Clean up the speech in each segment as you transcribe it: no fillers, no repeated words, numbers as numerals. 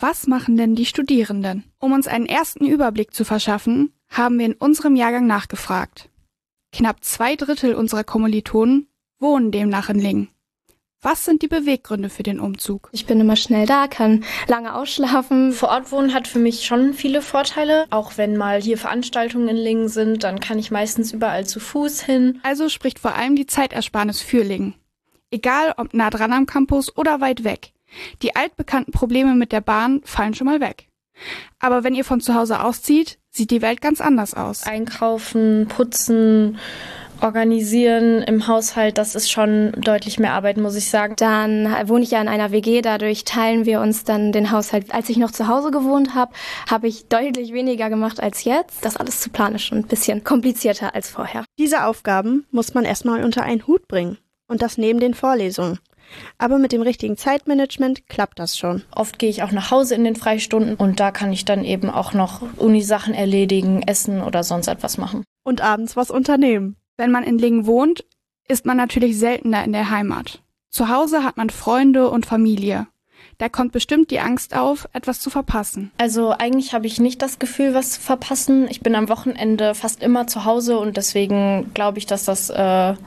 Was machen denn die Studierenden? Um uns einen ersten Überblick zu verschaffen, haben wir in unserem Jahrgang nachgefragt. Knapp 2/3 unserer Kommilitonen wohnen demnach in Lingen. Was sind die Beweggründe für den Umzug? Ich bin immer schnell da, kann lange ausschlafen. Vor Ort wohnen hat für mich schon viele Vorteile. Auch wenn mal hier Veranstaltungen in Lingen sind, dann kann ich meistens überall zu Fuß hin. Also spricht vor allem die Zeitersparnis für Lingen. Egal ob nah dran am Campus oder weit weg. Die altbekannten Probleme mit der Bahn fallen schon mal weg. Aber wenn ihr von zu Hause auszieht, sieht die Welt ganz anders aus. Einkaufen, putzen, organisieren im Haushalt, das ist schon deutlich mehr Arbeit, muss ich sagen. Dann wohne ich ja in einer WG, dadurch teilen wir uns dann den Haushalt. Als ich noch zu Hause gewohnt habe, habe ich deutlich weniger gemacht als jetzt. Das alles zu planen ist schon ein bisschen komplizierter als vorher. Diese Aufgaben muss man erstmal unter einen Hut bringen. Und das neben den Vorlesungen. Aber mit dem richtigen Zeitmanagement klappt das schon. Oft gehe ich auch nach Hause in den Freistunden und da kann ich dann eben auch noch Unisachen erledigen, essen oder sonst etwas machen. Und abends was unternehmen. Wenn man in Lingen wohnt, ist man natürlich seltener in der Heimat. Zu Hause hat man Freunde und Familie. Da kommt bestimmt die Angst auf, etwas zu verpassen. Also eigentlich habe ich nicht das Gefühl, was zu verpassen. Ich bin am Wochenende fast immer zu Hause und deswegen glaube ich, dass das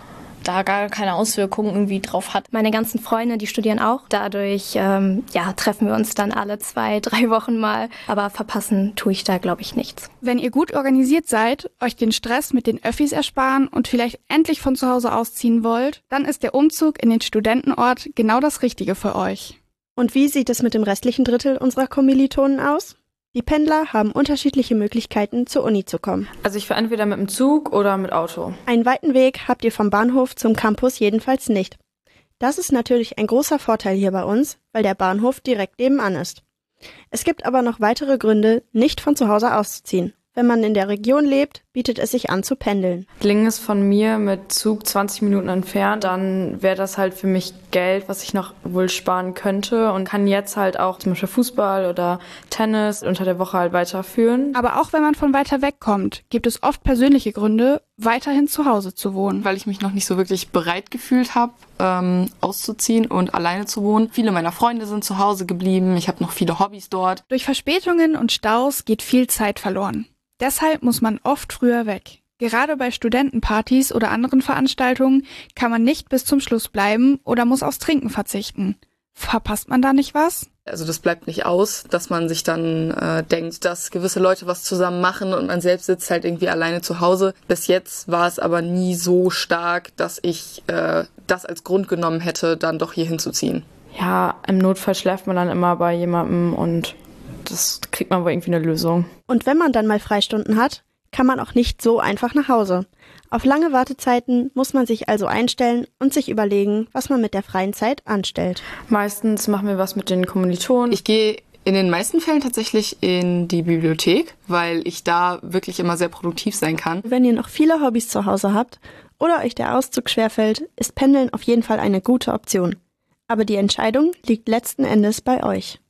da gar keine Auswirkungen irgendwie drauf hat. Meine ganzen Freunde, die studieren auch. Dadurch treffen wir uns dann alle 2-3 Wochen mal. Aber verpassen tue ich da, glaube ich, nichts. Wenn ihr gut organisiert seid, euch den Stress mit den Öffis ersparen und vielleicht endlich von zu Hause ausziehen wollt, dann ist der Umzug in den Studentenort genau das Richtige für euch. Und wie sieht es mit dem restlichen Drittel unserer Kommilitonen aus? Die Pendler haben unterschiedliche Möglichkeiten, zur Uni zu kommen. Also ich fahre entweder mit dem Zug oder mit Auto. Einen weiten Weg habt ihr vom Bahnhof zum Campus jedenfalls nicht. Das ist natürlich ein großer Vorteil hier bei uns, weil der Bahnhof direkt nebenan ist. Es gibt aber noch weitere Gründe, nicht von zu Hause auszuziehen. Wenn man in der Region lebt, bietet es sich an zu pendeln. Lingen ist von mir mit Zug 20 Minuten entfernt. Dann wäre das halt für mich Geld, was ich noch wohl sparen könnte und kann jetzt halt auch zum Beispiel Fußball oder Tennis unter der Woche halt weiterführen. Aber auch wenn man von weiter weg kommt, gibt es oft persönliche Gründe, weiterhin zu Hause zu wohnen. Weil ich mich noch nicht so wirklich bereit gefühlt habe, auszuziehen und alleine zu wohnen. Viele meiner Freunde sind zu Hause geblieben. Ich habe noch viele Hobbys dort. Durch Verspätungen und Staus geht viel Zeit verloren. Deshalb muss man oft früher weg. Gerade bei Studentenpartys oder anderen Veranstaltungen kann man nicht bis zum Schluss bleiben oder muss aufs Trinken verzichten. Verpasst man da nicht was? Also das bleibt nicht aus, dass man sich dann denkt, dass gewisse Leute was zusammen machen und man selbst sitzt halt irgendwie alleine zu Hause. Bis jetzt war es aber nie so stark, dass ich das als Grund genommen hätte, dann doch hier hinzuziehen. Ja, im Notfall schläft man dann immer bei jemandem und das kriegt man wohl irgendwie eine Lösung. Und wenn man dann mal Freistunden hat, kann man auch nicht so einfach nach Hause. Auf lange Wartezeiten muss man sich also einstellen und sich überlegen, was man mit der freien Zeit anstellt. Meistens machen wir was mit den Kommilitonen. Ich gehe in den meisten Fällen tatsächlich in die Bibliothek, weil ich da wirklich immer sehr produktiv sein kann. Wenn ihr noch viele Hobbys zu Hause habt oder euch der Auszug schwerfällt, ist Pendeln auf jeden Fall eine gute Option. Aber die Entscheidung liegt letzten Endes bei euch.